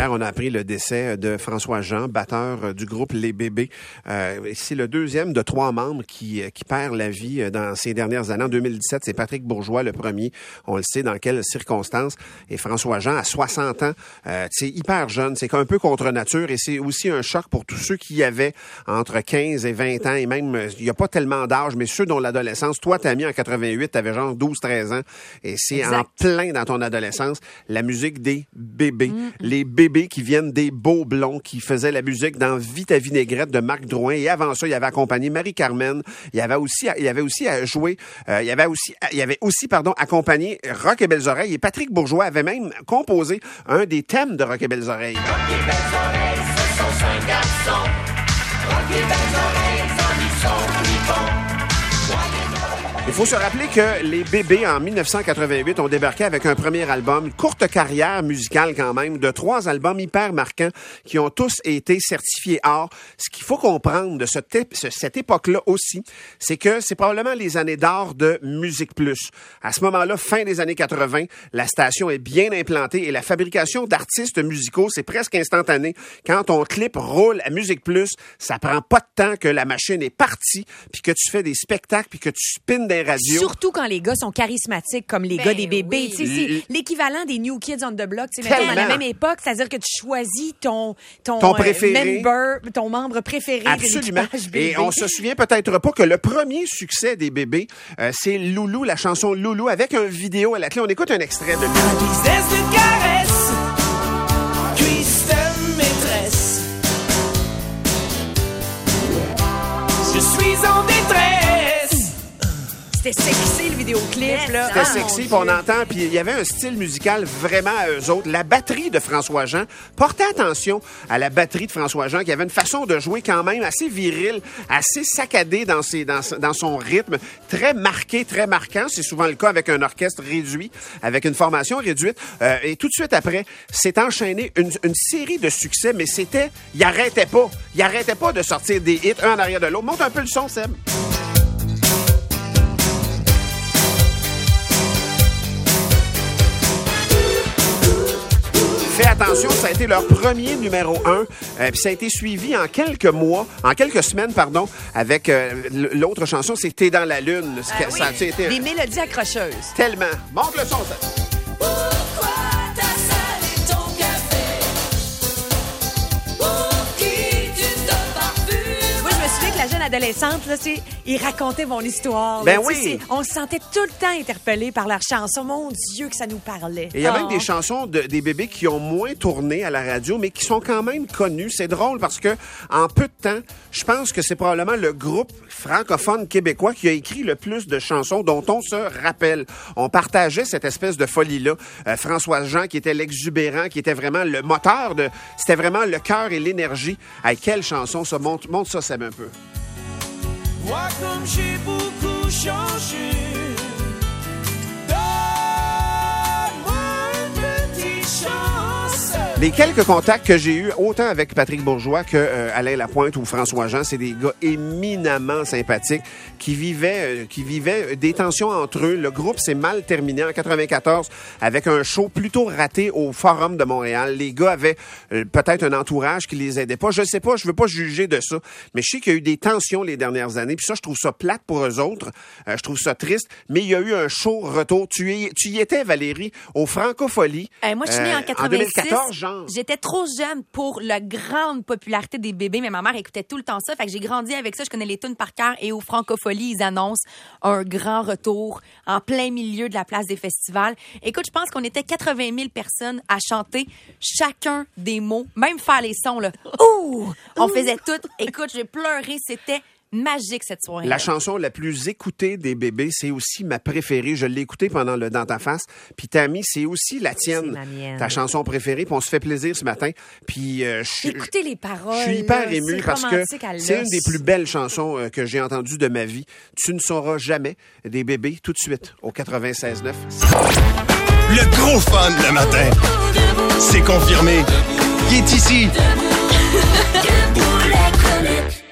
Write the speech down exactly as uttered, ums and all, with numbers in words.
Hier, on a appris le décès de François Jean, batteur du groupe Les Bébés. Euh, c'est le deuxième de trois membres qui, qui perd la vie dans ces dernières années. En deux mille dix-sept, c'est Patrick Bourgeois, le premier. On le sait dans quelles circonstances. Et François Jean, à soixante ans, euh, c'est hyper jeune. C'est un peu contre nature et c'est aussi un choc pour tous ceux qui avaient entre quinze et vingt ans. Et même, il n'y a pas tellement d'âge, mais ceux dont l'adolescence. Toi, t'as mis en quatre-vingt-huit, t'avais genre douze treize ans. Et c'est exact. En plein dans ton adolescence, la musique des bébés. Mm. Les bébés qui viennent des beaux blonds, qui faisaient la musique dans Vite à vinaigrette de Marc Drouin. Et avant ça, il avait accompagné Marie-Carmen. Il avait aussi, il avait aussi à jouer, euh, il avait aussi, il avait aussi, pardon, accompagné Rock et Belles Oreilles. Et Patrick Bourgeois avait même composé un des thèmes de Rock et Belles Oreilles. Rock et Belles Oreilles, ce sont cinq garçons. Rock et Belles Oreilles, en sont plus bons. Il faut se rappeler que les Bébés, en dix-neuf cent quatre-vingt-huit, ont débarqué avec un premier album, une courte carrière musicale quand même, de trois albums hyper marquants qui ont tous été certifiés or. Ce qu'il faut comprendre de ce type, cette époque-là aussi, c'est que c'est probablement les années d'or de Musique Plus. À ce moment-là, fin des années quatre-vingts, la station est bien implantée et la fabrication d'artistes musicaux, c'est presque instantané. Quand ton clip roule à Musique Plus, ça prend pas de temps que la machine est partie, puis que tu fais des spectacles, puis que tu spins des radios. Surtout quand les gars sont charismatiques comme les ben gars des bébés. Oui. C'est l'équivalent des New Kids on the Block. Mettons, à la même époque, c'est-à-dire que tu choisis ton, ton, ton, préféré. Member, ton membre préféré. Absolument. Et on se souvient peut-être pas que le premier succès des Bébés, euh, c'est Loulou, la chanson Loulou, avec un vidéo à la clé. On écoute un extrait de Loulou. Tristesse d'une caresse, cuisse de maîtresse. Je suis en détresse. C'était sexy, le vidéoclip, là. C'était ah, sexy, puis on entend, puis il y avait un style musical vraiment à eux autres. La batterie de François Jean, portez attention à la batterie de François Jean, qui avait une façon de jouer quand même assez virile, assez saccadée dans, ses, dans, dans son rythme, très marqué, très marquant. C'est souvent le cas avec un orchestre réduit, avec une formation réduite. Euh, et tout de suite après, s'est enchaîné une, une série de succès, mais c'était, il arrêtait pas. Il arrêtait pas de sortir des hits, un en arrière de l'autre. Monte un peu le son, Seb. Fais attention, ça a été leur premier numéro un, euh, puis ça a été suivi en quelques mois, en quelques semaines, pardon, avec euh, l'autre chanson, c'est T'es dans la lune. Ah oui, ça a été des mélodies accrocheuses. Tellement. Monte le son, ça. Pourquoi ta salle et ton café? Pour qui tu te parfumes? Moi, je me souviens que la jeune adolescente, là, c'est, ils racontaient mon histoire. Ben là, oui. On se sentait tout le temps interpellés par leurs chansons. Mon Dieu, que ça nous parlait. Et il y a oh. même des chansons de, des Bébés qui ont moins tourné à la radio, mais qui sont quand même connues. C'est drôle parce que en peu de temps, je pense que c'est probablement le groupe francophone québécois qui a écrit le plus de chansons dont on se rappelle. On partageait cette espèce de folie-là. Euh, François Jean, qui était l'exubérant, qui était vraiment le moteur de... C'était vraiment le cœur et l'énergie. Hey, quelle chanson, ça. Monte, monte ça, Seb, un peu. Vois comme j'ai beaucoup changé. Donne-moi une petite chance. Les quelques contacts que j'ai eus, autant avec Patrick Bourgeois que euh, Alain Lapointe ou François Jean, c'est des gars éminemment sympathiques qui vivaient, euh, qui vivaient des tensions entre eux. Le groupe s'est mal terminé en quatre-vingt-quatorze avec un show plutôt raté au Forum de Montréal. Les gars avaient euh, peut-être un entourage qui les aidait pas. Je sais pas, je veux pas juger de ça, mais je sais qu'il y a eu des tensions les dernières années. Puis ça, je trouve ça plate pour eux autres. Euh, je trouve ça triste. Mais il y a eu un show retour. Tu y, tu y étais, Valérie, au Francofolie. Euh, moi, je suis née en quatre-vingt-six. En deux mille quatorze, genre. J'étais trop jeune pour la grande popularité des Bébés, mais ma mère écoutait tout le temps ça. Fait que j'ai grandi avec ça. Je connais les tunes par cœur. Et au Francofolie, ils annoncent un grand retour en plein milieu de la place des festivals. Écoute, je pense qu'on était quatre-vingt mille personnes à chanter chacun des mots, même faire les sons, là. Ouh! On faisait tout. Écoute, j'ai pleuré. C'était magique cette soirée. La chanson la plus écoutée des Bébés, c'est aussi ma préférée. Je l'ai écoutée pendant le Dans ta face. Puis Tammy, c'est aussi la tienne. C'est la mienne. Ta chanson préférée. Puis on se fait plaisir ce matin. Puis euh, je écoutez les paroles. Je suis hyper là, ému parce que c'est une des plus belles chansons euh, que j'ai entendues de ma vie. Tu ne sauras jamais des Bébés tout de suite au quatre-vingt-seize neuf. Le gros fun le matin. C'est confirmé. Il est ici. Debout les chroniques.